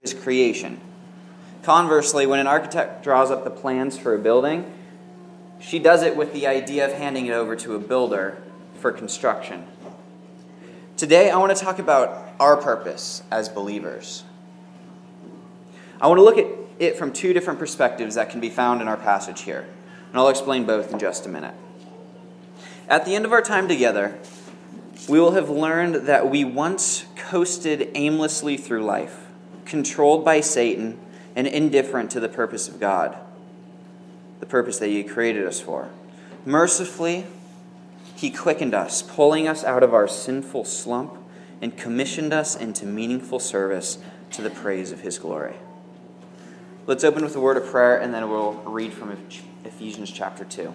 creation. Conversely, when an architect draws up the plans for a building, she does it with the idea of handing it over to a builder for construction. Today, I want to talk about our purpose as believers. I want to look at it from two different perspectives that can be found in our passage here, and I'll explain both in just a minute. At the end of our time together, we will have learned that we once coasted aimlessly through life, controlled by Satan and indifferent to the purpose of God, the purpose that He created us for. Mercifully, He quickened us, pulling us out of our sinful slump and commissioned us into meaningful service to the praise of His glory. Let's open with a word of prayer, and then we'll read from Ephesians chapter 2.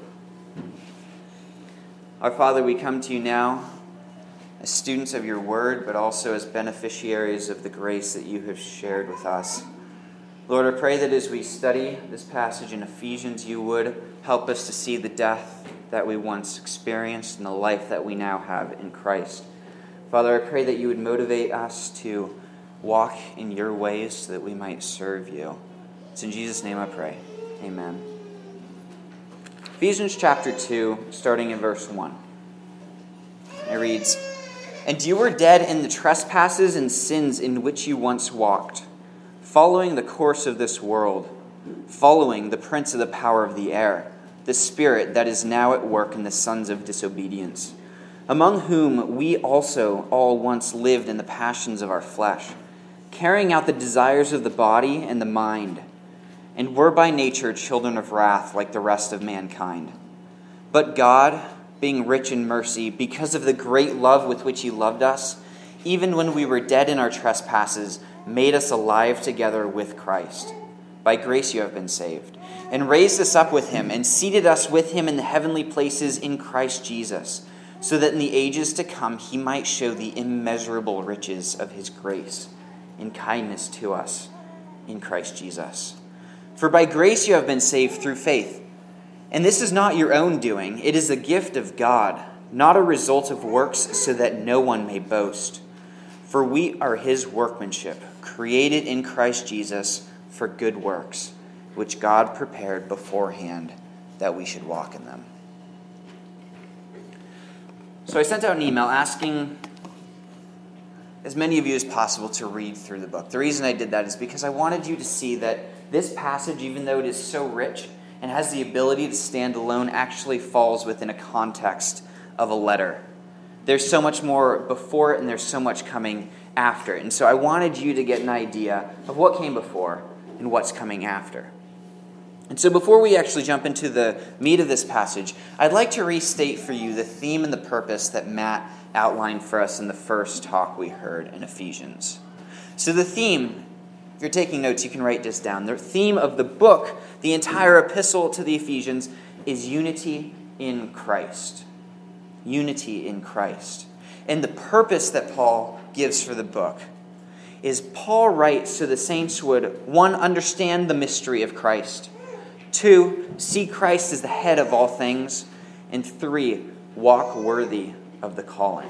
Our Father, we come to You now as students of Your word, but also as beneficiaries of the grace that You have shared with us. Lord, I pray that as we study this passage in Ephesians, You would help us to see the death that we once experienced and the life that we now have in Christ. Father, I pray that You would motivate us to walk in Your ways so that we might serve You. It's in Jesus' name I pray. Amen. Ephesians chapter 2, starting in verse 1. It reads, "And you were dead in the trespasses and sins in which you once walked, following the course of this world, following the prince of the power of the air, the spirit that is now at work in the sons of disobedience, among whom we also all once lived in the passions of our flesh, carrying out the desires of the body and the mind, and were by nature children of wrath like the rest of mankind. But God, being rich in mercy, because of the great love with which He loved us, even when we were dead in our trespasses, made us alive together with Christ. By grace you have been saved, and raised us up with Him, and seated us with Him in the heavenly places in Christ Jesus, so that in the ages to come He might show the immeasurable riches of His grace in kindness to us in Christ Jesus. For by grace you have been saved through faith. And this is not your own doing. It is a gift of God, not a result of works, so that no one may boast. For we are His workmanship, created in Christ Jesus for good works, which God prepared beforehand that we should walk in them." So I sent out an email asking as many of you as possible to read through the book. The reason I did that is because I wanted you to see that this passage, even though it is so rich and has the ability to stand alone, actually falls within a context of a letter. There's so much more before it, and there's so much coming after it. And so I wanted you to get an idea of what came before and what's coming after. And so before we actually jump into the meat of this passage, I'd like to restate for you the theme and the purpose that Matt outlined for us in the first talk we heard in Ephesians. So the theme, if you're taking notes, you can write this down. The theme of the book, the entire epistle to the Ephesians, is unity in Christ. Unity in Christ. And the purpose that Paul gives for the book is Paul writes so the saints would, 1, understand the mystery of Christ, 2, see Christ as the head of all things, and 3, walk worthy of the calling.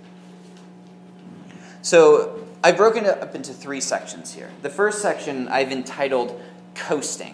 So I've broken it up into 3 sections here. The first section I've entitled Coasting.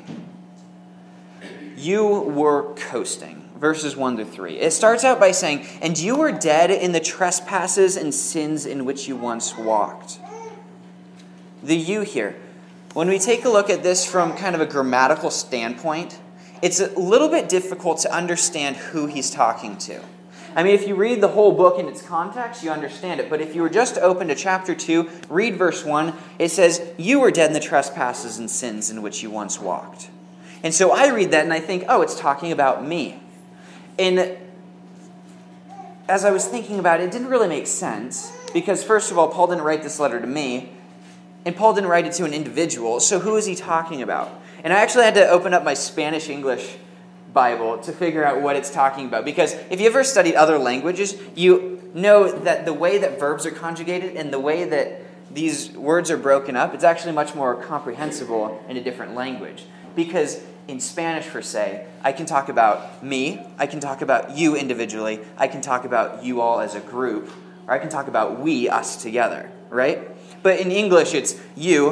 You were coasting, verses 1 through 3. It starts out by saying, "And you were dead in the trespasses and sins in which you once walked." The you here, when we take a look at this from kind of a grammatical standpoint, it's a little bit difficult to understand who he's talking to. I mean, if you read the whole book in its context, you understand it. But if you were just to open to chapter 2, read verse 1, it says, "You were dead in the trespasses and sins in which you once walked." And so I read that and I think, oh, it's talking about me. And as I was thinking about it, it didn't really make sense. Because first of all, Paul didn't write this letter to me. And Paul didn't write it to an individual. So who is he talking about? And I actually had to open up my Spanish-English Bible to figure out what it's talking about. Because if you ever studied other languages, you know that the way that verbs are conjugated and the way that these words are broken up, it's actually much more comprehensible in a different language. Because in Spanish, per se, I can talk about me, I can talk about you individually, I can talk about you all as a group, or I can talk about we, us together, right? But in English, it's you,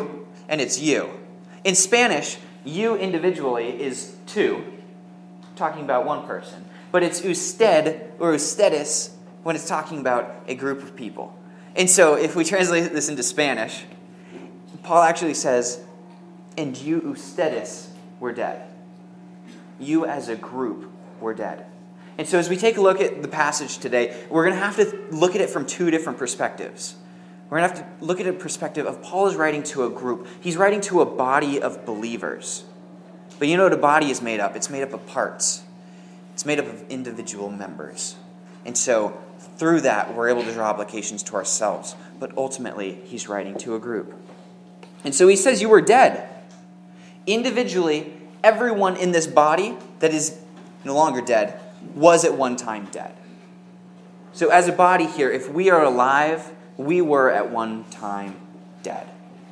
and it's you. In Spanish, you individually is two, talking about one person. But it's usted or ustedes when it's talking about a group of people. And so if we translate this into Spanish, Paul actually says, and you ustedes were dead. You as a group were dead. And so as we take a look at the passage today, we're going to have to look at it from two different perspectives. We're going to have to look at a perspective of Paul is writing to a group. He's writing to a body of believers. But you know what a body is made up? It's made up of parts. It's made up of individual members. And so through that, we're able to draw applications to ourselves. But ultimately, he's writing to a group. And so he says, you were dead. Individually, everyone in this body that is no longer dead was at one time dead. So as a body here, if we are alive, we were at one time dead.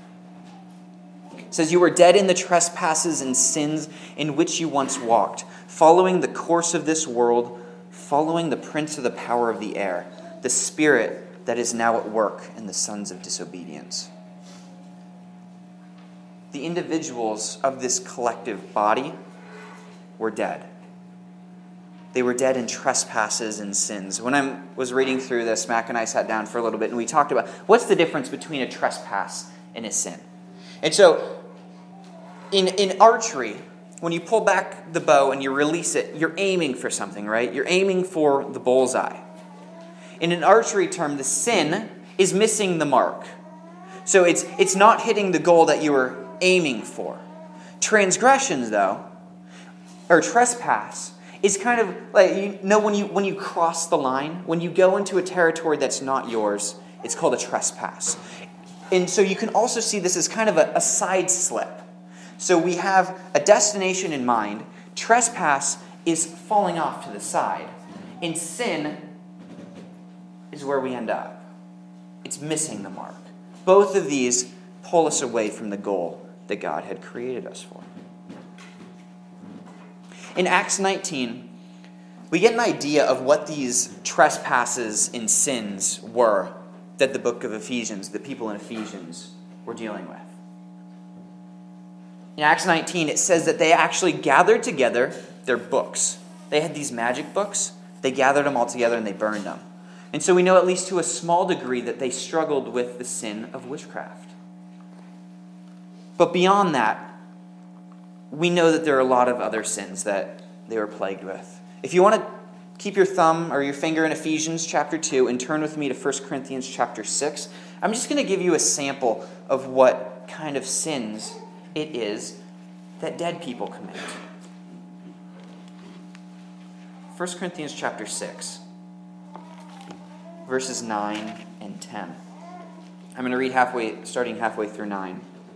It says, you were dead in the trespasses and sins in which you once walked, following the course of this world, following the prince of the power of the air, the spirit that is now at work in the sons of disobedience. The individuals of this collective body were dead. They were dead in trespasses and sins. When I was reading through this, Mac and I sat down for a little bit and we talked about what's the difference between a trespass and a sin. And so in archery, when you pull back the bow and you release it, you're aiming for something, right? You're aiming for the bullseye. In an archery term, the sin is missing the mark. So it's not hitting the goal that you were aiming for. Transgressions, though, or trespass, is kind of like, when you cross the line, when you go into a territory that's not yours, it's called a trespass. And so you can also see this as kind of a side slip. So we have a destination in mind. Trespass is falling off to the side. And sin is where we end up. It's missing the mark. Both of these pull us away from the goal that God had created us for. In Acts 19, we get an idea of what these trespasses and sins were that the book of Ephesians, the people in Ephesians, were dealing with. In Acts 19, it says that they actually gathered together their books. They had these magic books. They gathered them all together and they burned them. And so we know at least to a small degree that they struggled with the sin of witchcraft. But beyond that, we know that there are a lot of other sins that they were plagued with. If you want to keep your thumb or your finger in Ephesians chapter 2 and turn with me to 1 Corinthians chapter 6, I'm just going to give you a sample of what kind of sins it is that dead people commit. 1 Corinthians chapter 6, verses 9 and 10. I'm going to read starting halfway through 9.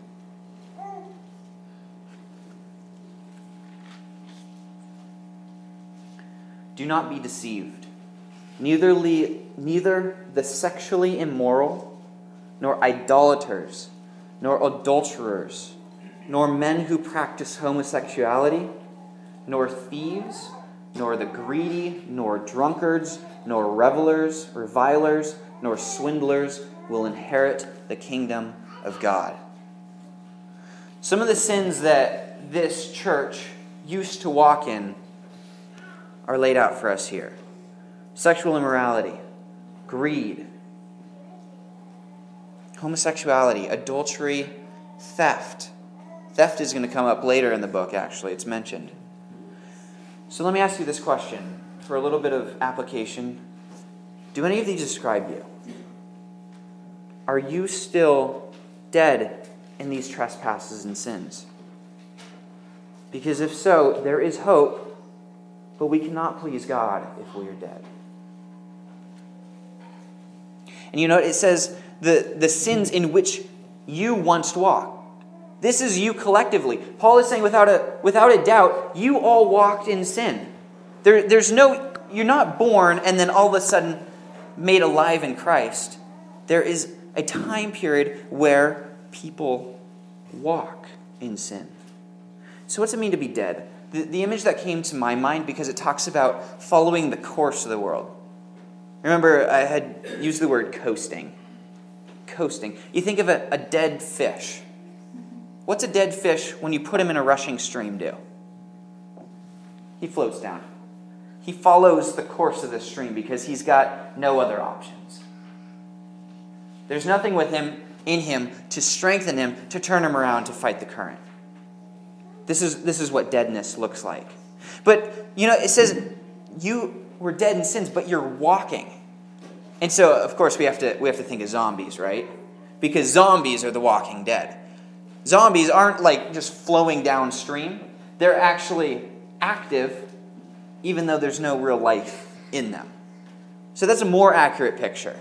Do not be deceived. Neither the sexually immoral, nor idolaters, nor adulterers, nor men who practice homosexuality, nor thieves, nor the greedy, nor drunkards, nor revelers, revilers, nor swindlers will inherit the kingdom of God. Some of the sins that this church used to walk in are laid out for us here. Sexual immorality, greed, homosexuality, adultery, theft. Theft is going to come up later in the book, actually. It's mentioned. So let me ask you this question for a little bit of application. Do any of these describe you? Are you still dead in these trespasses and sins? Because if so, there is hope, but we cannot please God if we are dead. And you know, it says the sins in which you once walked. This is you collectively. Paul is saying without a doubt, you all walked in sin. You're not born and then all of a sudden made alive in Christ. There is a time period where people walk in sin. So what's it mean to be dead? The image that came to my mind, because it talks about following the course of the world. Remember, I had used the word coasting. Coasting. You think of a dead fish. What's a dead fish when you put him in a rushing stream do? He floats down. He follows the course of the stream because he's got no other options. There's nothing in him to strengthen him, to turn him around, to fight the current. This is what deadness looks like. But, it says you were dead in sins, but you're walking. And so, of course, we have to think of zombies, right? Because zombies are the walking dead. Zombies aren't like just flowing downstream. They're actually active, even though there's no real life in them. So that's a more accurate picture.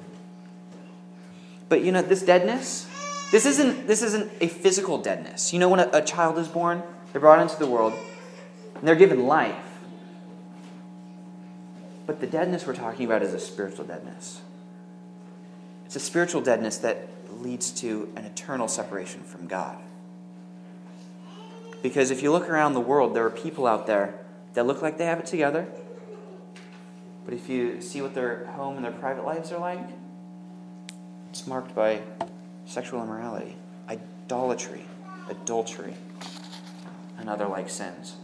But this deadness, this isn't a physical deadness. When a child is born, they're brought into the world, and they're given life. But the deadness we're talking about is a spiritual deadness. It's a spiritual deadness that leads to an eternal separation from God. Because if you look around the world, there are people out there that look like they have it together. But if you see what their home and their private lives are like, it's marked by sexual immorality, idolatry, adultery, and other like sins.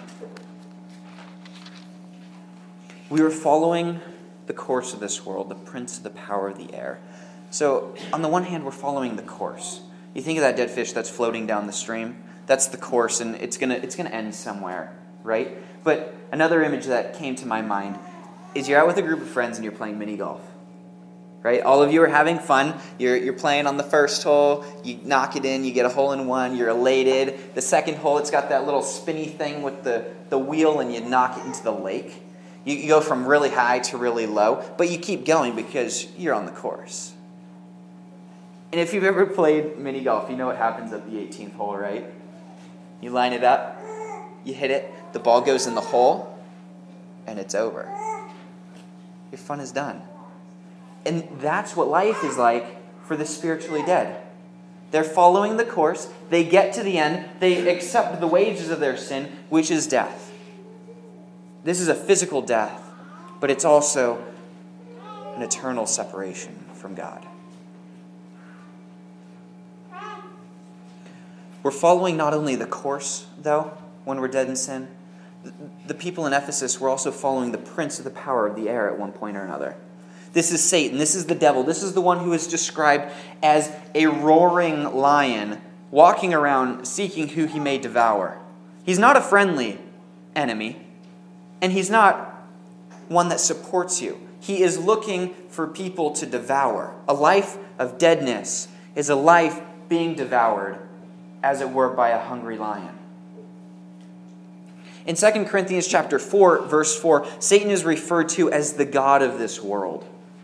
We were following the course of this world, the prince of the power of the air. So, on the one hand, we're following the course. You think of that dead fish that's floating down the stream. That's the course, and it's gonna end somewhere, right? But another image that came to my mind is you're out with a group of friends and you're playing mini golf. Right? All of you are having fun. You're playing on the first hole. You knock it in. You get a hole in one. You're elated. The second hole, it's got that little spinny thing with the wheel, and you knock it into the lake. You go from really high to really low, but you keep going because you're on the course. And if you've ever played mini golf, you know what happens at the 18th hole, right? You line it up. You hit it. The ball goes in the hole, and it's over. Your fun is done. And that's what life is like for the spiritually dead. They're following the course. They get to the end. They accept the wages of their sin, which is death. This is a physical death, but it's also an eternal separation from God. We're following not only the course, though, when we're dead in sin. The people in Ephesus were also following the prince of the power of the air at one point or another. This is Satan. This is the devil. This is the one who is described as a roaring lion walking around seeking who he may devour. He's not a friendly enemy, and he's not one that supports you. He is looking for people to devour. A life of deadness is a life being devoured, as it were, by a hungry lion. In 2 Corinthians chapter 4, verse 4, Satan is referred to as the god of this world.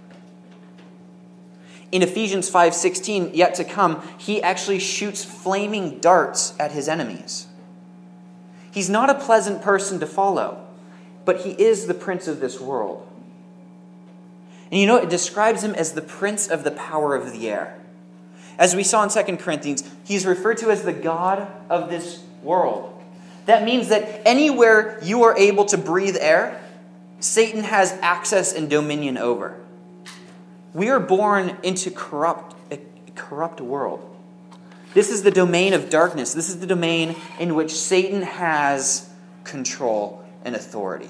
In Ephesians 5:16, yet to come, he actually shoots flaming darts at his enemies. He's not a pleasant person to follow, but he is the prince of this world. And it describes him as the prince of the power of the air. As we saw in 2 Corinthians, he's referred to as the god of this world. That means that anywhere you are able to breathe air, Satan has access and dominion over. We are born into a corrupt world. This is the domain of darkness. This is the domain in which Satan has control and authority.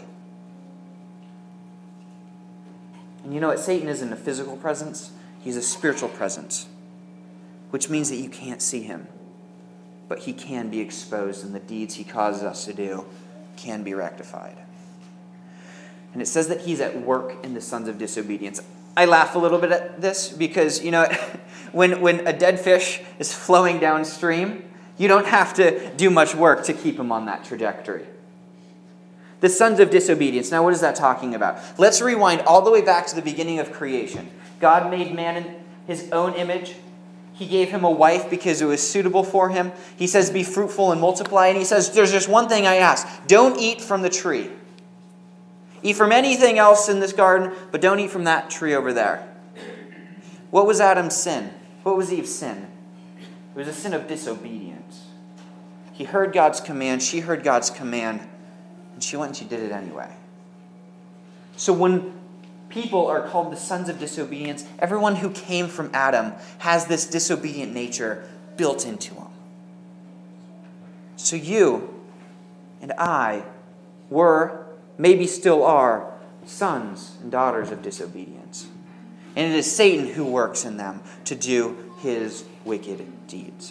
And you know what? Satan isn't a physical presence. He's a spiritual presence, which means that you can't see him. But he can be exposed, and the deeds he causes us to do can be rectified. And it says that he's at work in the sons of disobedience. I laugh a little bit at this because, when a dead fish is flowing downstream, you don't have to do much work to keep him on that trajectory. The sons of disobedience. Now, what is that talking about? Let's rewind all the way back to the beginning of creation. God made man in his own image. He gave him a wife because it was suitable for him. He says, be fruitful and multiply. And he says, there's just one thing I ask. Don't eat from the tree. Eat from anything else in this garden, but don't eat from that tree over there. What was Adam's sin? What was Eve's sin? It was a sin of disobedience. He heard God's command. She heard God's command. And she went and she did it anyway. So when people are called the sons of disobedience, everyone who came from Adam has this disobedient nature built into them. So you and I were, maybe still are, sons and daughters of disobedience. And it is Satan who works in them to do his wicked deeds.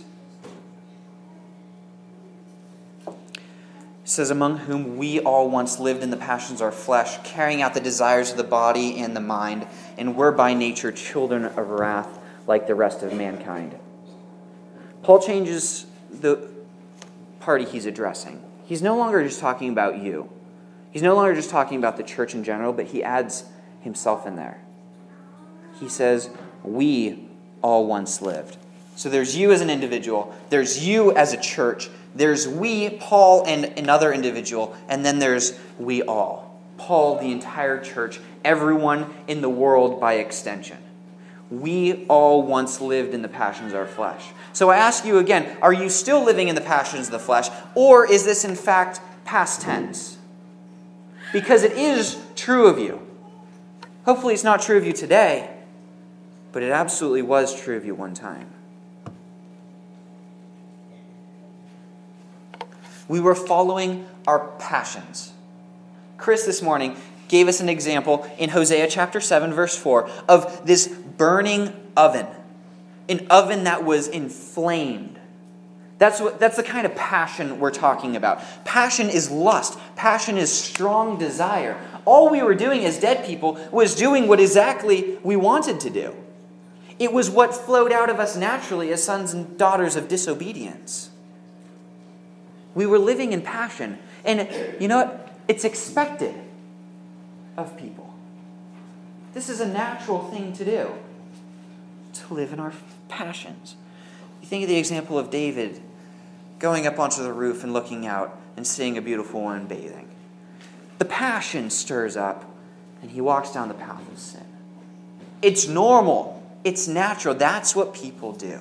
It says, among whom we all once lived in the passions of our flesh, carrying out the desires of the body and the mind, and were by nature children of wrath like the rest of mankind. Paul changes the party he's addressing. He's no longer just talking about you. He's no longer just talking about the church in general, but he adds himself in there. He says, we all once lived. So there's you as an individual, there's you as a church, there's we, Paul, and another individual, and then there's we all. Paul, the entire church, everyone in the world by extension. We all once lived in the passions of our flesh. So I ask you again, are you still living in the passions of the flesh, or is this in fact past tense? Because it is true of you. Hopefully it's not true of you today, but it absolutely was true of you one time. We were following our passions. Chris this morning gave us an example in Hosea chapter 7, verse 4, of this burning oven. An oven that was inflamed. That's the kind of passion we're talking about. Passion is lust. Passion is strong desire. All we were doing as dead people was doing what exactly we wanted to do. It was what flowed out of us naturally as sons and daughters of disobedience. We were living in passion. And you know what? It's expected of people. This is a natural thing to do. To live in our passions. You think of the example of David going up onto the roof and looking out and seeing a beautiful woman bathing. The passion stirs up and he walks down the path of sin. It's normal. It's natural. That's what people do.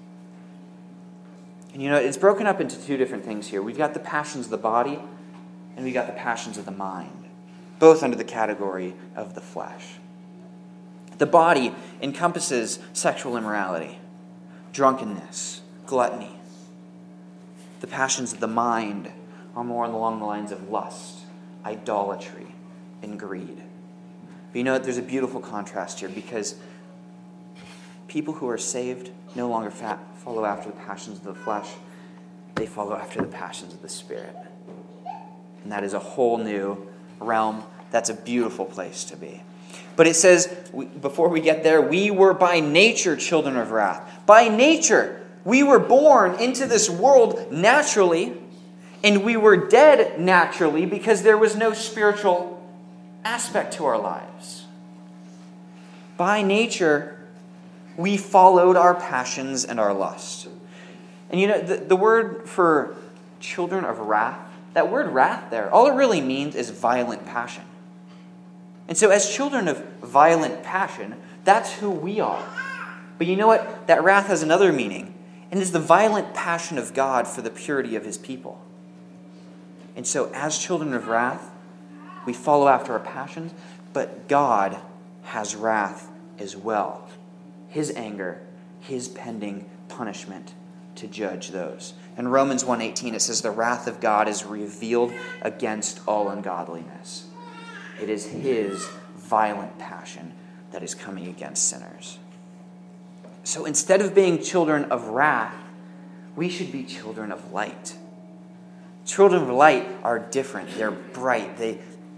And you know, it's broken up into two different things here. We've got the passions of the body and we've got the passions of the mind, both under the category of the flesh. The body encompasses sexual immorality, drunkenness, gluttony. The passions of the mind are more along the lines of lust, idolatry, and greed. But you know what? There's a beautiful contrast here because people who are saved no longer follow after the passions of the flesh. They follow after the passions of the Spirit. And that is a whole new realm. That's a beautiful place to be. But it says, before we get there, we were by nature children of wrath. By nature, we were born into this world naturally, and we were dead naturally because there was no spiritual aspect to our lives. By nature, we followed our passions and our lust. And you know, the word for children of wrath, that word wrath there, all it really means is violent passion. And so as children of violent passion, that's who we are. But you know what? That wrath has another meaning, and it's the violent passion of God for the purity of his people. And so as children of wrath, we follow after our passions, but God has wrath as well. His anger, his pending punishment to judge those. In Romans 1:18 it says, the wrath of God is revealed against all ungodliness. It is his violent passion that is coming against sinners. So instead of being children of wrath, we should be children of light. Children of light are different. They're bright. They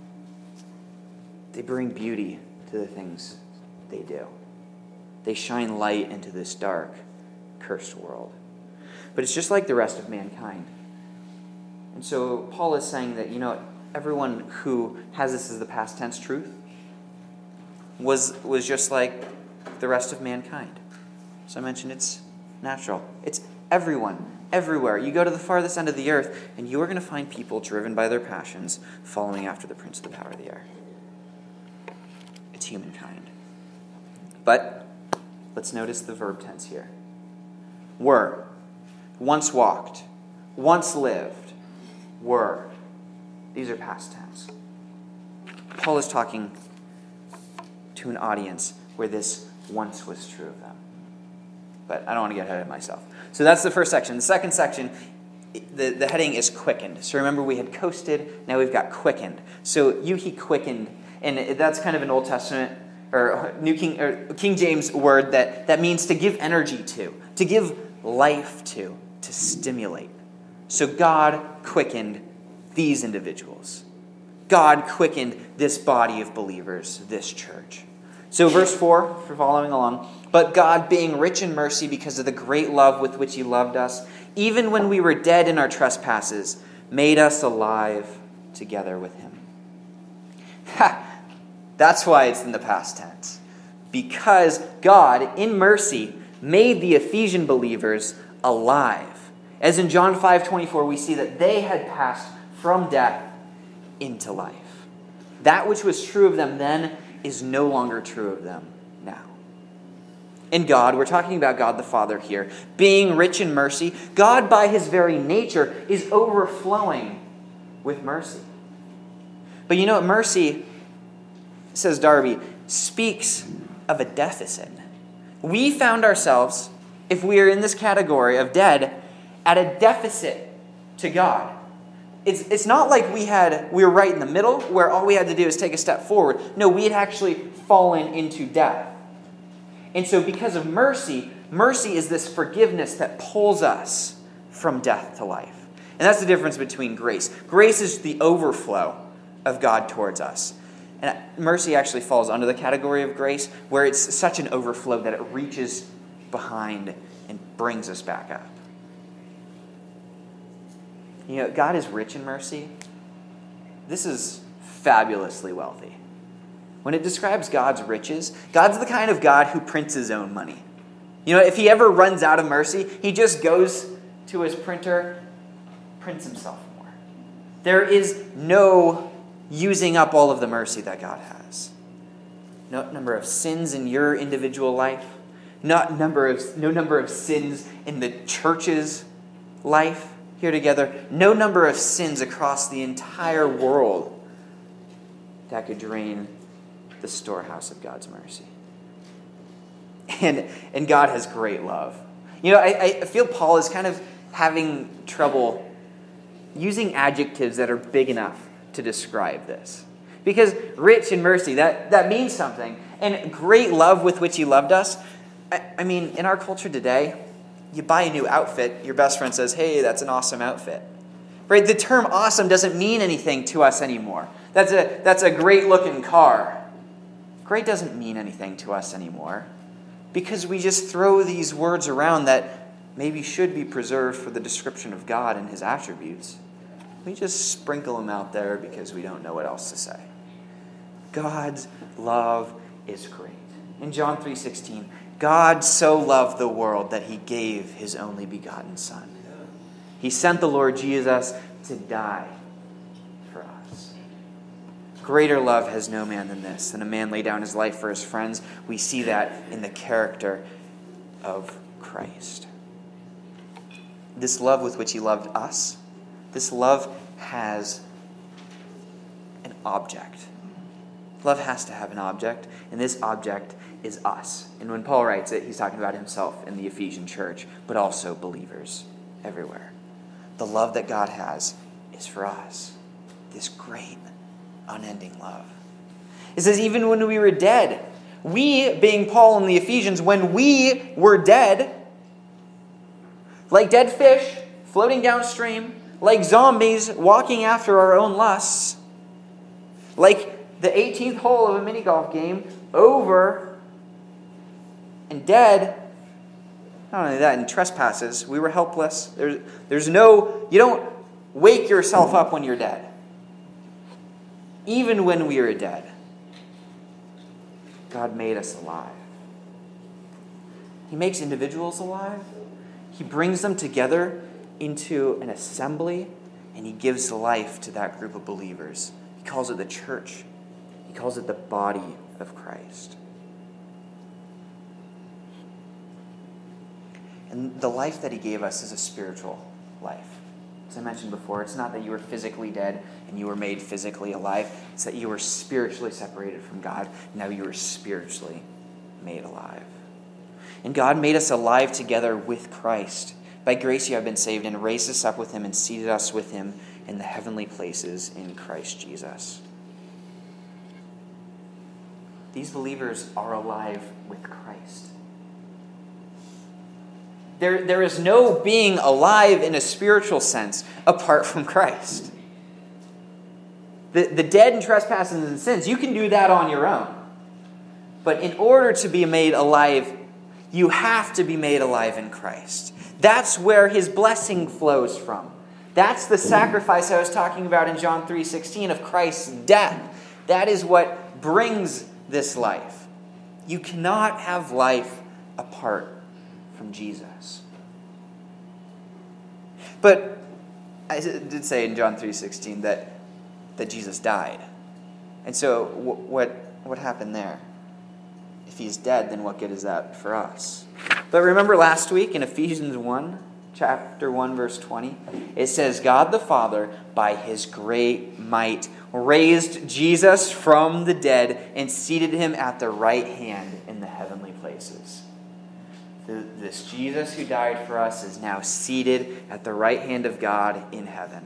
bring beauty to the things they do. They shine light into this dark, cursed world. But it's just like the rest of mankind. And so Paul is saying that, you know, everyone who has this as the past tense truth was just like the rest of mankind. So I mentioned it's natural. It's everyone, everywhere. You go to the farthest end of the earth, and you are going to find people driven by their passions, following after the prince of the power of the air. It's humankind. But let's notice the verb tense here. Were, once walked, once lived, were. These are past tense. Paul is talking to an audience where this once was true of them. But I don't want to get ahead of myself. So that's the first section. The second section, the heading is quickened. So remember, we had coasted, now we've got quickened. So he quickened, and that's kind of an Old Testament or King James word that means to give energy to give life to stimulate. So God quickened these individuals. God quickened this body of believers, this church. So verse 4, for following along, but God, being rich in mercy because of the great love with which he loved us, even when we were dead in our trespasses, made us alive together with him. That's why it's in the past tense. Because God, in mercy, made the Ephesian believers alive. As in John 5:24, we see that they had passed from death into life. That which was true of them then is no longer true of them now. In God, we're talking about God the Father here, being rich in mercy, God by his very nature is overflowing with mercy. But you know what? Mercy, says Darby, speaks of a deficit. We found ourselves, if we are in this category of dead, at a deficit to God. It's not like we were right in the middle where all we had to do is take a step forward. No, we had actually fallen into death. And so because of mercy, mercy is this forgiveness that pulls us from death to life. And that's the difference between grace. Grace is the overflow of God towards us. And mercy actually falls under the category of grace, where it's such an overflow that it reaches behind and brings us back up. You know, God is rich in mercy. This is fabulously wealthy. When it describes God's riches, God's the kind of God who prints his own money. You know, if he ever runs out of mercy, he just goes to his printer, prints himself more. There is no using up all of the mercy that God has. No number of sins in your individual life, no number of sins in the church's life here together, no number of sins across the entire world that could drain the storehouse of God's mercy. And God has great love. You know, I feel Paul is kind of having trouble using adjectives that are big enough to describe this. Because rich in mercy, that means something. And great love with which he loved us. I mean, in our culture today, you buy a new outfit, your best friend says, hey, that's an awesome outfit. Right? The term awesome doesn't mean anything to us anymore. That's a great looking car. Great doesn't mean anything to us anymore because we just throw these words around that maybe should be preserved for the description of God and his attributes. We just sprinkle them out there because we don't know what else to say. God's love is great. In John 3:16, God so loved the world that he gave his only begotten Son. He sent the Lord Jesus to die for us. Greater love has no man than this, than a man lay down his life for his friends. We see that in the character of Christ. This love with which he loved us, this love has an object. Love has to have an object, and this object is us. And when Paul writes it, he's talking about himself in the Ephesian church, but also believers everywhere. The love that God has is for us. This great, unending love. It says, even when we were dead, we, being Paul and the Ephesians, when we were dead, like dead fish floating downstream, like zombies walking after our own lusts, like the 18th hole of a mini golf game, over and dead. Not only that, in trespasses, we were helpless. There's no, you don't wake yourself up when you're dead. Even when we were dead, God made us alive. He makes individuals alive. He brings them together into an assembly, and he gives life to that group of believers. He calls it the church. He calls it the body of Christ. And the life that he gave us is a spiritual life. As I mentioned before, it's not that you were physically dead and you were made physically alive. It's that you were spiritually separated from God. Now you are spiritually made alive. And God made us alive together with Christ By grace you have been saved, and raised us up with him and seated us with him in the heavenly places in Christ Jesus. These believers are alive with Christ. There is no being alive in a spiritual sense apart from Christ. The dead in trespasses and sins, you can do that on your own. But in order to be made alive, you have to be made alive in Christ. That's where his blessing flows from. That's the sacrifice I was talking about in John 3:16 of Christ's death. That is what brings this life. You cannot have life apart from Jesus. But I did say in John 3:16 that Jesus died. And so what happened there? If he's dead, then what good is that for us? But remember last week in Ephesians 1, chapter 1, verse 20, it says, God the Father, by his great might, raised Jesus from the dead and seated him at the right hand in the heavenly places. This Jesus who died for us is now seated at the right hand of God in heaven.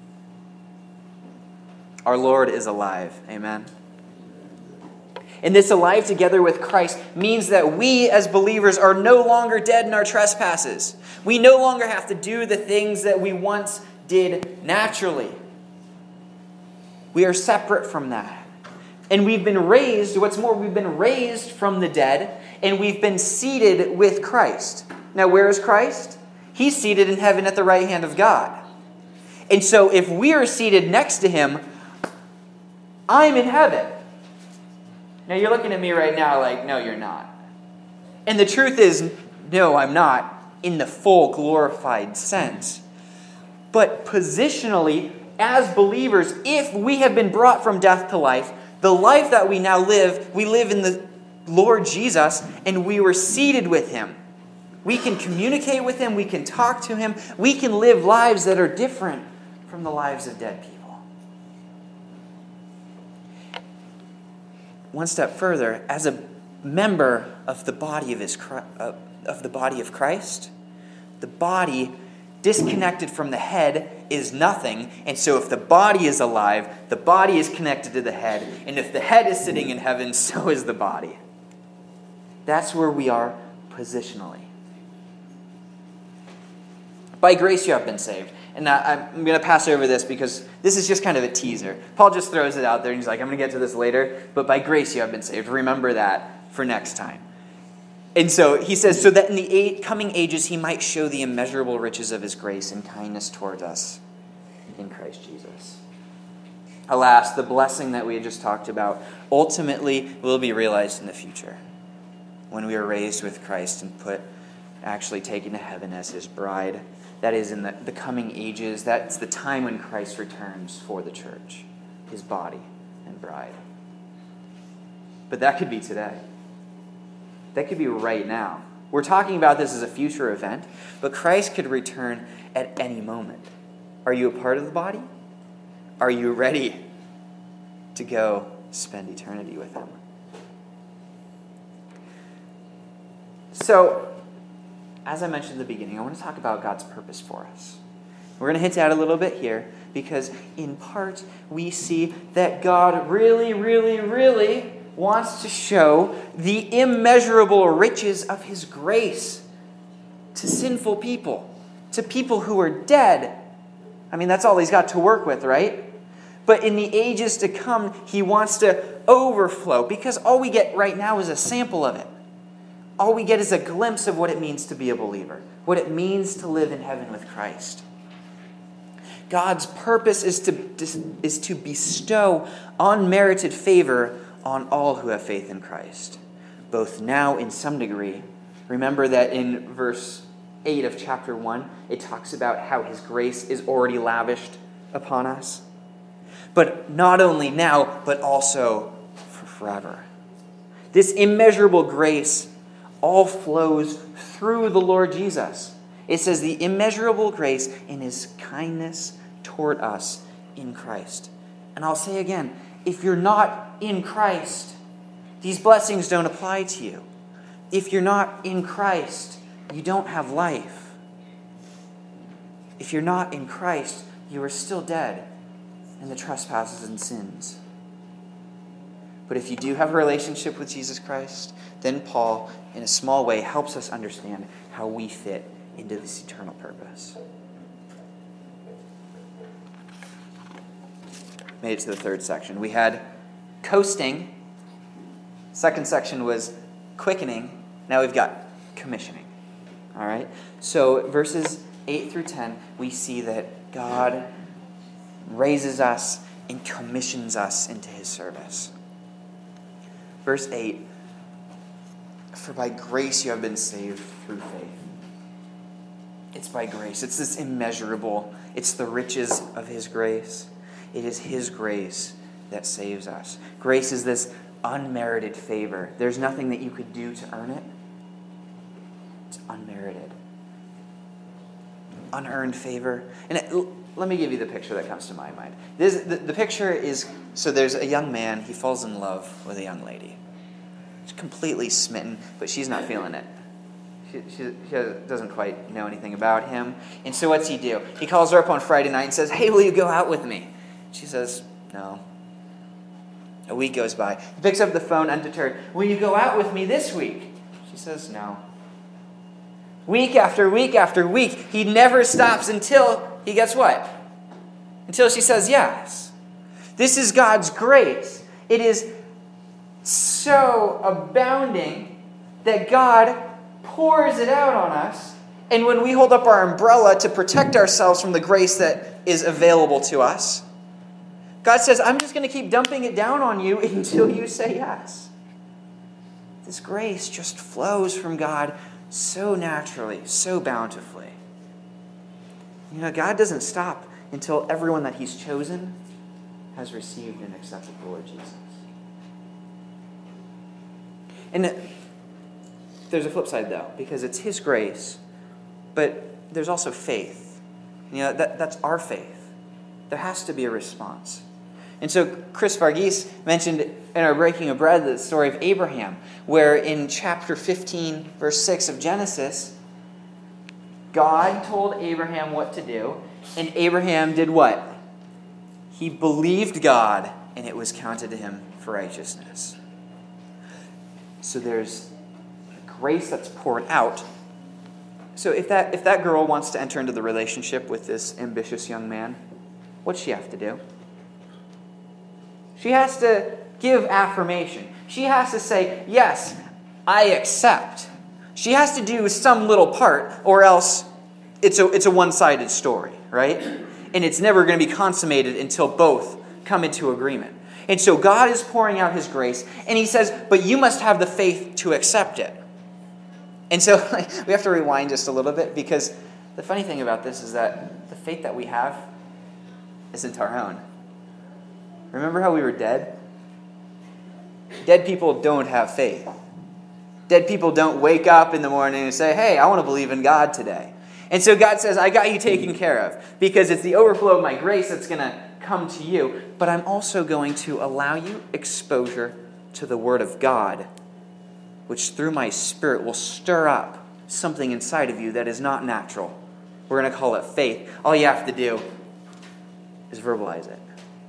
Our Lord is alive. Amen. And this alive together with Christ means that we as believers are no longer dead in our trespasses. We no longer have to do the things that we once did naturally. We are separate from that. And we've been raised, what's more, we've been raised from the dead, and we've been seated with Christ. Now, where is Christ? He's seated in heaven at the right hand of God. And so if we are seated next to him, I'm in heaven. Now, you're looking at me right now like, no, you're not. And the truth is, no, I'm not in the full glorified sense. But positionally, as believers, if we have been brought from death to life, the life that we now live, we live in the Lord Jesus, and we were seated with him. We can communicate with him. We can talk to him. We can live lives that are different from the lives of dead people. One step further, as a member of the body of Christ, the body disconnected from the head is nothing. And so if the body is alive, the body is connected to the head. And if the head is sitting in heaven, so is the body. That's where we are positionally. By grace you have been saved. And I'm going to pass over this because this is just kind of a teaser. Paul just throws it out there and he's like, I'm going to get to this later. But by grace you have been saved. Remember that for next time. And so he says, so that in the coming ages he might show the immeasurable riches of his grace and kindness toward us in Christ Jesus. Alas, the blessing that we had just talked about ultimately will be realized in the future when we are raised with Christ and actually taken to heaven as his bride. That is in the coming ages. That's the time when Christ returns for the church, his body and bride. But that could be today. That could be right now. We're talking about this as a future event, but Christ could return at any moment. Are you a part of the body? Are you ready to go spend eternity with him? So, as I mentioned at the beginning, I want to talk about God's purpose for us. We're going to hint at it a little bit here because in part we see that God really, really, really wants to show the immeasurable riches of his grace to sinful people, to people who are dead. I mean, that's all he's got to work with, right? But in the ages to come, he wants to overflow because all we get right now is a sample of it. All we get is a glimpse of what it means to be a believer, what it means to live in heaven with Christ. God's purpose is to bestow unmerited favor on all who have faith in Christ, both now in some degree. Remember that in verse 8 of chapter 1, it talks about how his grace is already lavished upon us. But not only now, but also for forever. This immeasurable grace all flows through the Lord Jesus. It says the immeasurable grace in his kindness toward us in Christ. And I'll say again, if you're not in Christ, these blessings don't apply to you. If you're not in Christ, you don't have life. if you're not in Christ, you are still dead in the trespasses and sins. But if you do have a relationship with Jesus Christ, then Paul, in a small way, helps us understand how we fit into this eternal purpose. Made it to the third section. We had coasting. Second section was quickening. Now we've got commissioning. All right? So verses 8 through 10, we see that God raises us and commissions us into his service. Verse 8, for by grace you have been saved through faith. It's by grace. It's this immeasurable. It's the riches of his grace. It is his grace that saves us. Grace is this unmerited favor. There's nothing that you could do to earn it. It's unmerited. Unearned favor. And let me give you the picture that comes to my mind. The picture is, so there's a young man, he falls in love with a young lady. He's completely smitten, but she's not feeling it. She doesn't quite know anything about him. And so what's he do? He calls her up on Friday night and says, hey, will you go out with me? She says, no. A week goes by. He picks up the phone undeterred. Will you go out with me this week? She says, no. Week after week after week, he never stops until he gets what? Until she says yes. This is God's grace. It is so abounding that God pours it out on us. And when we hold up our umbrella to protect ourselves from the grace that is available to us, God says, I'm just going to keep dumping it down on you until you say yes. This grace just flows from God so naturally, so bountifully. You know, God doesn't stop until everyone that he's chosen has received and accepted the Lord Jesus. And there's a flip side, though, because it's his grace, but there's also faith. You know, that's our faith. There has to be a response. And so Chris Varghese mentioned in our Breaking of Bread the story of Abraham, where in chapter 15, verse 6 of Genesis, God told Abraham what to do, and Abraham did what? He believed God, and it was counted to him for righteousness. So there's grace that's poured out. So if that girl wants to enter into the relationship with this ambitious young man, what's she have to do? She has to give affirmation. She has to say, yes, I accept. She has to do some little part, or else it's a one-sided story, right? And it's never going to be consummated until both come into agreement. And so God is pouring out his grace, and he says, but you must have the faith to accept it. And so we have to rewind just a little bit, because the funny thing about this is that the faith that we have isn't our own. Remember how we were dead? Dead people don't have faith. Dead people don't wake up in the morning and say, hey, I want to believe in God today. And so God says, I got you taken care of, because it's the overflow of my grace that's going to come to you. But I'm also going to allow you exposure to the Word of God, which through my Spirit will stir up something inside of you that is not natural. We're going to call it faith. All you have to do is verbalize it.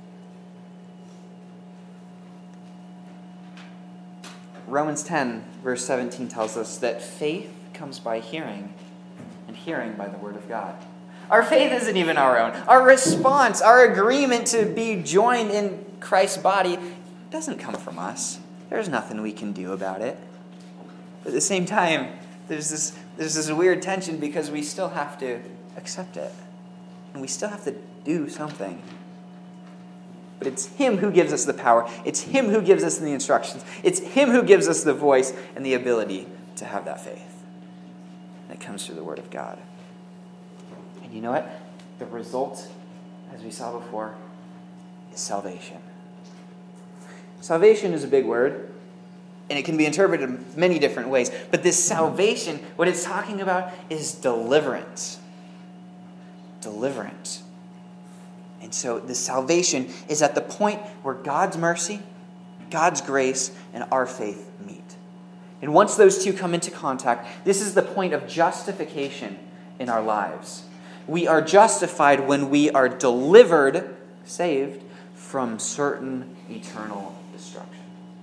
Romans 10, verse 17 tells us that faith comes by hearing, and hearing by the Word of God. Our faith isn't even our own. Our response, our agreement to be joined in Christ's body doesn't come from us. There's nothing we can do about it. But at the same time, there's this weird tension, because we still have to accept it. And we still have to do something. But it's him who gives us the power. It's him who gives us the instructions. It's him who gives us the voice and the ability to have that faith. And it comes through the Word of God. And you know what? The result, as we saw before, is salvation. Salvation is a big word, and it can be interpreted many different ways. But this salvation, what it's talking about is deliverance. Deliverance. And so the salvation is at the point where God's mercy, God's grace, and our faith meet. And once those two come into contact, this is the point of justification in our lives. We are justified when we are delivered, saved, from certain eternal destruction.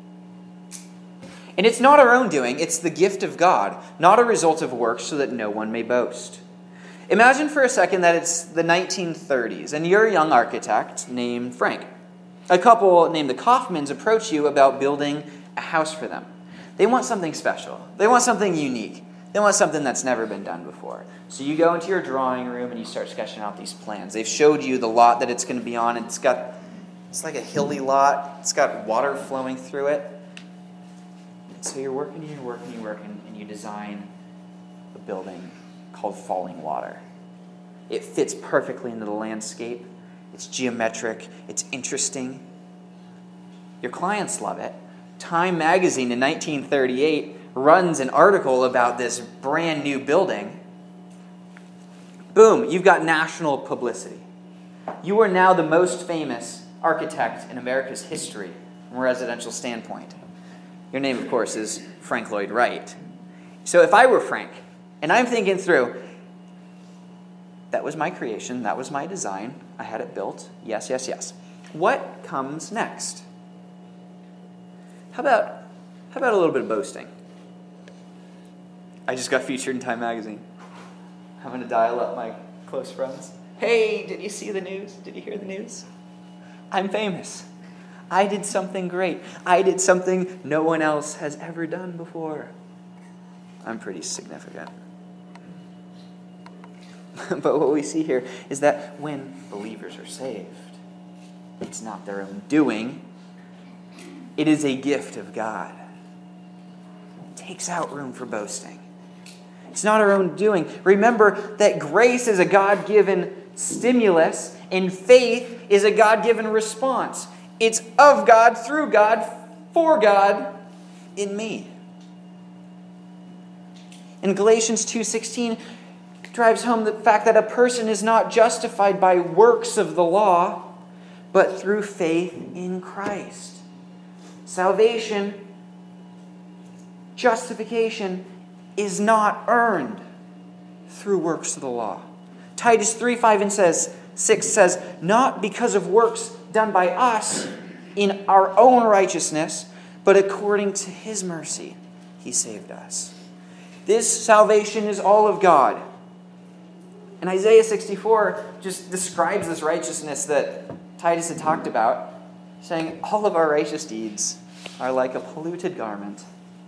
And it's not our own doing, it's the gift of God, not a result of works, so that no one may boast. Imagine for a second that it's the 1930s, and you're a young architect named Frank. A couple named the Kaufmans approach you about building a house for them. They want something special. They want something unique. They want something that's never been done before. So you go into your drawing room and you start sketching out these plans. They've showed you the lot that it's going to be on. It's like a hilly lot. It's got water flowing through it. So you're working, and you design a building called Falling Water. It fits perfectly into the landscape. It's geometric. It's interesting. Your clients love it. Time magazine in 1938 runs an article about this brand new building. Boom, you've got national publicity. You are now the most famous architect in America's history from a residential standpoint. Your name, of course, is Frank Lloyd Wright. So if I were Frank, and I'm thinking through, that was my creation, that was my design, I had it built, yes. What comes next? How about a little bit of boasting? I just got featured in Time magazine. Having to dial up my close friends. Hey, did you see the news? Did you hear the news? I'm famous. I did something great. I did something no one else has ever done before. I'm pretty significant. But what we see here is that when believers are saved, it's not their own doing. It is a gift of God. It takes out room for boasting. It's not our own doing. Remember that grace is a God-given stimulus, and faith is a God-given response. It's of God, through God, for God, in me. And Galatians 2:16 drives home the fact that a person is not justified by works of the law, but through faith in Christ. Salvation, justification, is not earned through works of the law. Titus 3:5-6 says, not because of works done by us in our own righteousness, but according to his mercy, he saved us. This salvation is all of God. And Isaiah 64 just describes this righteousness that Titus had talked about, saying, all of our righteous deeds are like a polluted garment.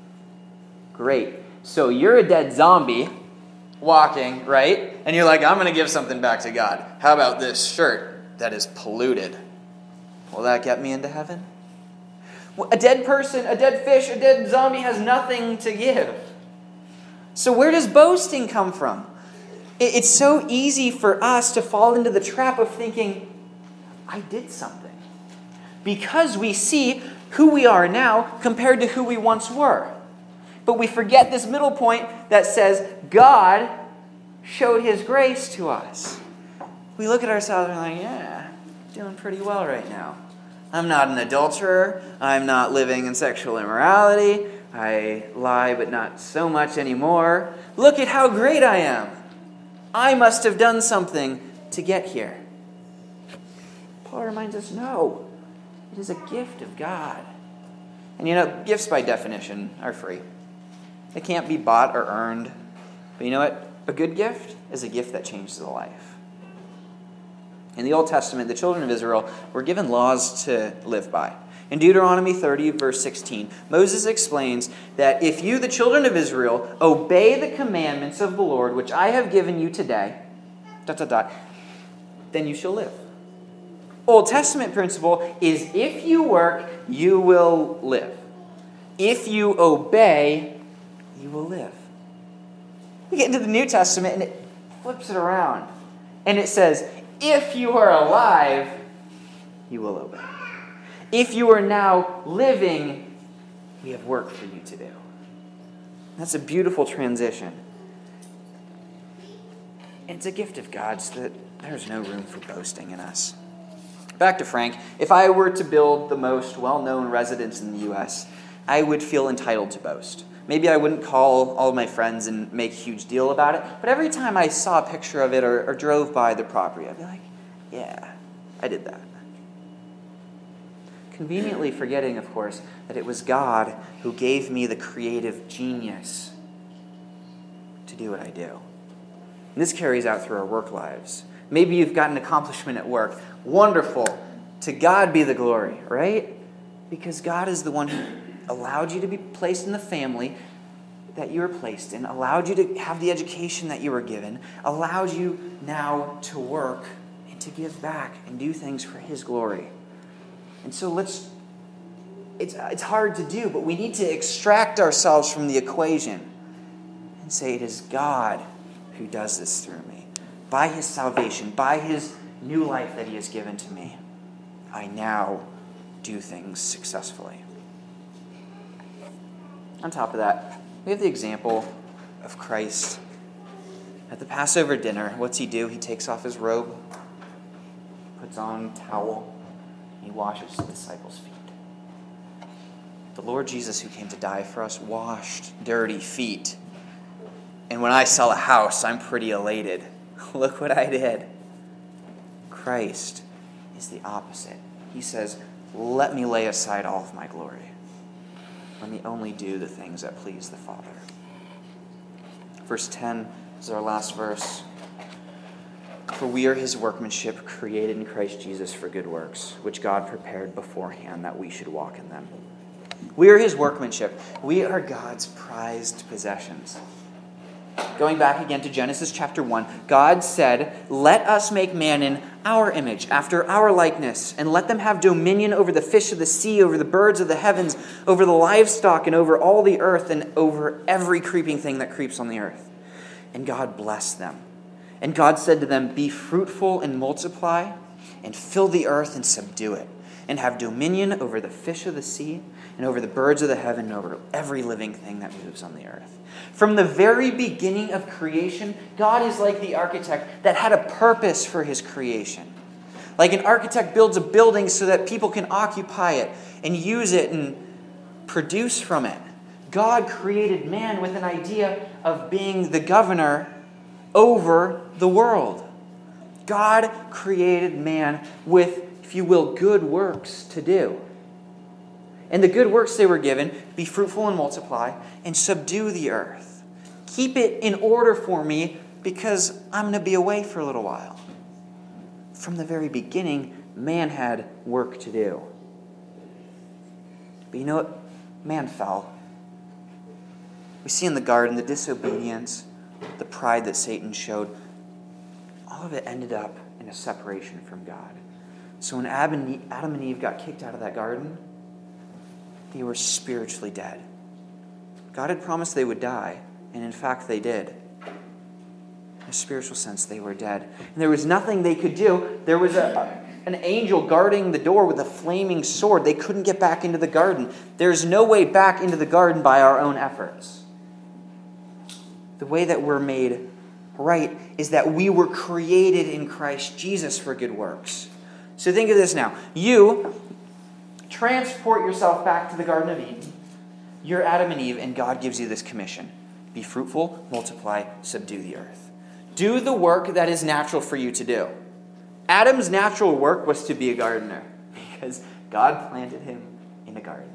Great. So you're a dead zombie walking, right? And you're like, I'm going to give something back to God. How about this shirt that is polluted? Will that get me into heaven? A dead person, a dead fish, a dead zombie has nothing to give. So where does boasting come from? It's so easy for us to fall into the trap of thinking, I did something. Because we see who we are now compared to who we once were. But we forget this middle point that says God showed his grace to us. We look at ourselves and we're like, yeah, doing pretty well right now. I'm not an adulterer. I'm not living in sexual immorality. I lie, but not so much anymore. Look at how great I am. I must have done something to get here. Paul reminds us, no, it is a gift of God. And gifts by definition are free. They can't be bought or earned. But you know what? A good gift is a gift that changes a life. In the Old Testament, the children of Israel were given laws to live by. In Deuteronomy 30, verse 16, Moses explains that if you, the children of Israel, obey the commandments of the Lord, which I have given you today, then you shall live. Old Testament principle is if you work, you will live. If you obey, you will live. We get into the New Testament and it flips it around. And it says, if you are alive, you will obey. If you are now living, we have work for you to do. That's a beautiful transition. It's a gift of God so that there's no room for boasting in us. Back to Frank. If I were to build the most well-known residence in the U.S., I would feel entitled to boast. Maybe I wouldn't call all of my friends and make a huge deal about it, but every time I saw a picture of it or drove by the property, I'd be like, yeah, I did that. Conveniently forgetting, of course, that it was God who gave me the creative genius to do what I do. And this carries out through our work lives. Maybe you've got an accomplishment at work. Wonderful. To God be the glory, right? Because God is the one who allowed you to be placed in the family that you were placed in, allowed you to have the education that you were given, allowed you now to work and to give back and do things for His glory. And so it's hard to do, but we need to extract ourselves from the equation and say it is God who does this through me. By His salvation, by His new life that He has given to me, I now do things successfully. On top of that, we have the example of Christ. At the Passover dinner, what's He do? He takes off His robe, puts on a towel, and He washes His disciples' feet. The Lord Jesus, who came to die for us, washed dirty feet. And when I sell a house, I'm pretty elated. Look what I did. Christ is the opposite. He says, let me lay aside all of my glory. Let me only do the things that please the Father. Verse 10 is our last verse. For we are His workmanship, created in Christ Jesus for good works, which God prepared beforehand that we should walk in them. We are His workmanship. We are God's prized possessions. Going back again to Genesis chapter 1, God said, let us make man in our image, after our likeness, and let them have dominion over the fish of the sea, over the birds of the heavens, over the livestock, and over all the earth, and over every creeping thing that creeps on the earth. And God blessed them. And God said to them, be fruitful and multiply, and fill the earth and subdue it, and have dominion over the fish of the sea, and over the birds of the heaven, and over every living thing that moves on the earth. From the very beginning of creation, God is like the architect that had a purpose for His creation. Like an architect builds a building so that people can occupy it and use it and produce from it. God created man with an idea of being the governor over the world. God created man with, if you will, good works to do. And the good works they were given, be fruitful and multiply, and subdue the earth. Keep it in order for me, because I'm going to be away for a little while. From the very beginning, man had work to do. But you know what? Man fell. We see in the garden the disobedience, the pride that Satan showed. All of it ended up in a separation from God. So when Adam and Eve got kicked out of that garden, they were spiritually dead. God had promised they would die, and in fact they did. In a spiritual sense, they were dead. And there was nothing they could do. There was an angel guarding the door with a flaming sword. They couldn't get back into the garden. There's no way back into the garden by our own efforts. The way that we're made right is that we were created in Christ Jesus for good works. So think of this now. You transport yourself back to the Garden of Eden. You're Adam and Eve, and God gives you this commission. Be fruitful, multiply, subdue the earth. Do the work that is natural for you to do. Adam's natural work was to be a gardener, because God planted him in a garden.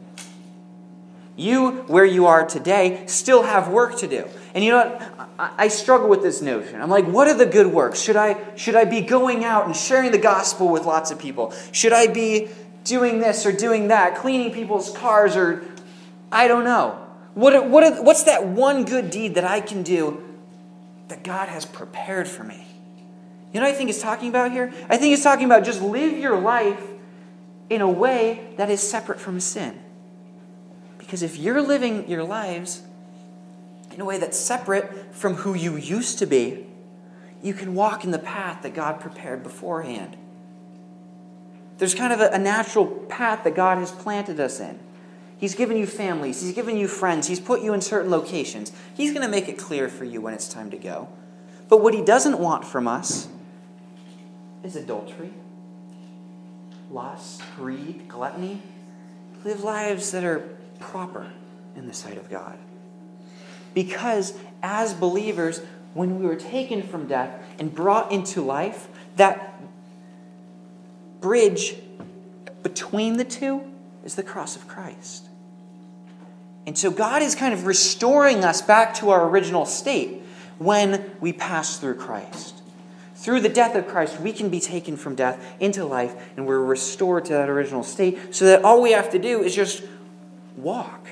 You, where you are today, still have work to do. And you know what? I struggle with this notion. I'm like, what are the good works? Should I be going out and sharing the gospel with lots of people? Should I be doing this or doing that, cleaning people's cars, or I don't know. What's that one good deed that I can do that God has prepared for me? You know what I think it's talking about here? I think it's talking about just live your life in a way that is separate from sin. Because if you're living your lives in a way that's separate from who you used to be, you can walk in the path that God prepared beforehand. There's kind of a natural path that God has planted us in. He's given you families. He's given you friends. He's put you in certain locations. He's going to make it clear for you when it's time to go. But what He doesn't want from us is adultery, lust, greed, gluttony. Live lives that are proper in the sight of God. because as believers, when we were taken from death and brought into life, that bridge between the two is the cross of Christ. And so God is kind of restoring us back to our original state when we pass through Christ. Through the death of Christ, we can be taken from death into life, and we're restored to that original state so that all we have to do is just walk.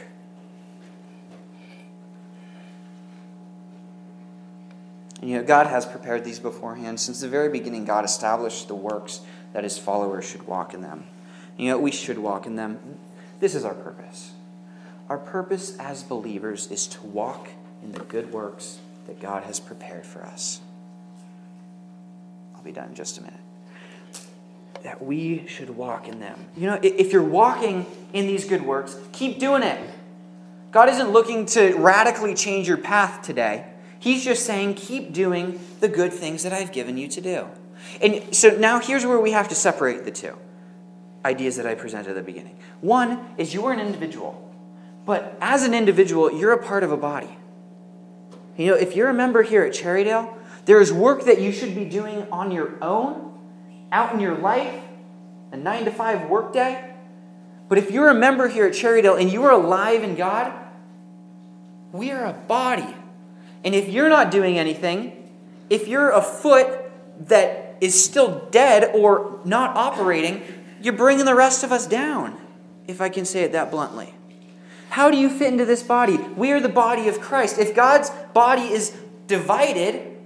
And God has prepared these beforehand. Since the very beginning, God established the works that his followers should walk in them. We should walk in them. This is our purpose. Our purpose as believers is to walk in the good works that God has prepared for us. I'll be done in just a minute. That we should walk in them. If you're walking in these good works, keep doing it. God isn't looking to radically change your path today. He's just saying, keep doing the good things that I've given you to do. And so now here's where we have to separate the two ideas that I presented at the beginning. One is you are an individual. But as an individual, you're a part of a body. If you're a member here at Cherrydale, there is work that you should be doing on your own, out in your life, a 9-to-5 workday. But if you're a member here at Cherrydale and you are alive in God, we are a body. And if you're not doing anything, if you're a foot that is still dead or not operating, you're bringing the rest of us down, if I can say it that bluntly. How do you fit into this body? We are the body of Christ. If God's body is divided,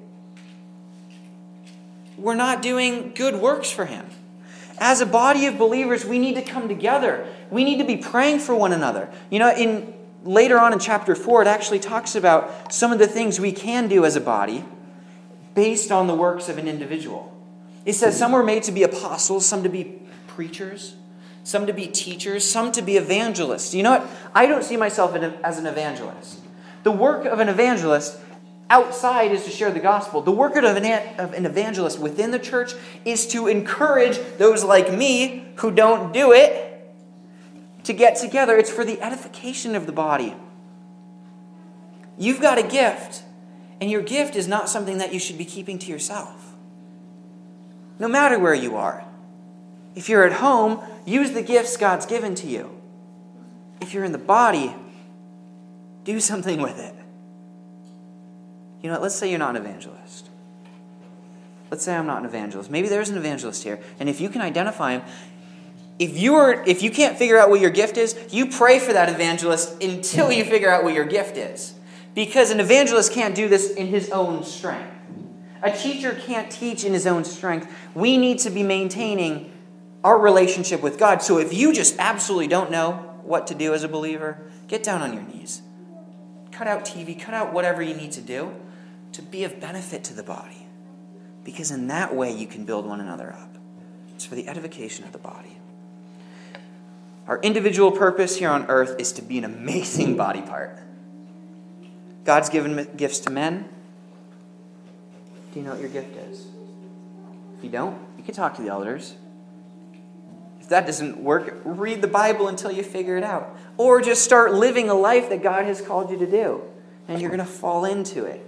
we're not doing good works for him. As a body of believers, we need to come together. We need to be praying for one another. Later on in chapter 4, it actually talks about some of the things we can do as a body based on the works of an individual. It says some were made to be apostles, some to be preachers, some to be teachers, some to be evangelists. You know what? I don't see myself as an evangelist. The work of an evangelist outside is to share the gospel. The work of an evangelist within the church is to encourage those like me who don't do it to get together. It's for the edification of the body. You've got a gift, and your gift is not something that you should be keeping to yourself. No matter where you are. If you're at home, use the gifts God's given to you. If you're in the body, do something with it. Let's say you're not an evangelist. Let's say I'm not an evangelist. Maybe there's an evangelist here, and if you can identify him, if you can't figure out what your gift is, you pray for that evangelist until you figure out what your gift is. Because an evangelist can't do this in his own strength. A teacher can't teach in his own strength. We need to be maintaining our relationship with God. So if you just absolutely don't know what to do as a believer, get down on your knees. Cut out TV, cut out whatever you need to do to be of benefit to the body. Because in that way you can build one another up. It's for the edification of the body. Our individual purpose here on earth is to be an amazing body part. God's given gifts to men. Do you know what your gift is? If you don't, you can talk to the elders. If that doesn't work, read the Bible until you figure it out. Or just start living a life that God has called you to do. And you're going to fall into it.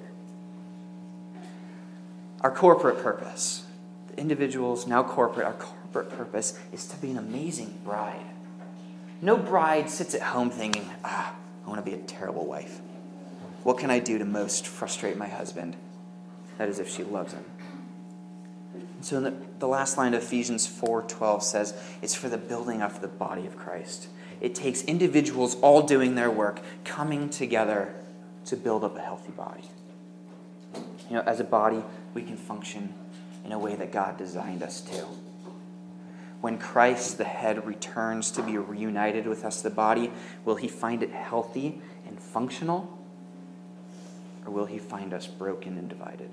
Our corporate purpose, the individuals, now corporate, our corporate purpose is to be an amazing bride. No bride sits at home thinking, I want to be a terrible wife. What can I do to most frustrate my husband? That is if she loves him. And so the last line of Ephesians 4:12 says, it's for the building up of the body of Christ. It takes individuals all doing their work, coming together to build up a healthy body. As a body, we can function in a way that God designed us to. When Christ, the head, returns to be reunited with us, the body, will he find it healthy and functional? Or will he find us broken and divided?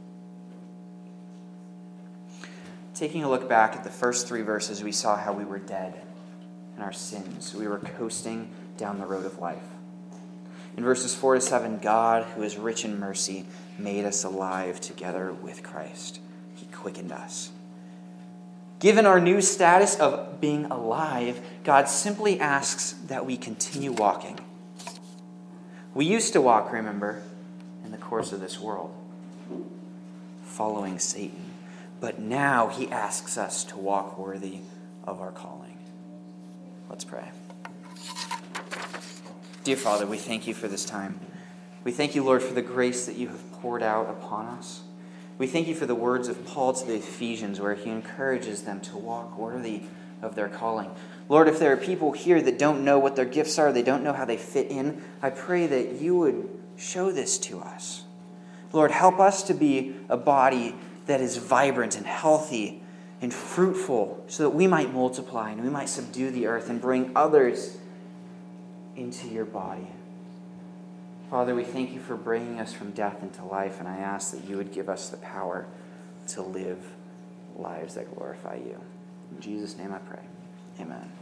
Taking a look back at the first 3 verses, we saw how we were dead in our sins. We were coasting down the road of life. In verses 4-7, God, who is rich in mercy, made us alive together with Christ. He quickened us. Given our new status of being alive, God simply asks that we continue walking. We used to walk, remember, in the course of this world, following Satan. But now he asks us to walk worthy of our calling. Let's pray. Dear Father, we thank you for this time. We thank you, Lord, for the grace that you have poured out upon us. We thank you for the words of Paul to the Ephesians, where he encourages them to walk worthy of their calling. Lord, if there are people here that don't know what their gifts are, they don't know how they fit in, I pray that you would show this to us. Lord, help us to be a body that is vibrant and healthy and fruitful, so that we might multiply and we might subdue the earth and bring others into your body. Father, we thank you for bringing us from death into life, and I ask that you would give us the power to live lives that glorify you. In Jesus' name I pray. Amen.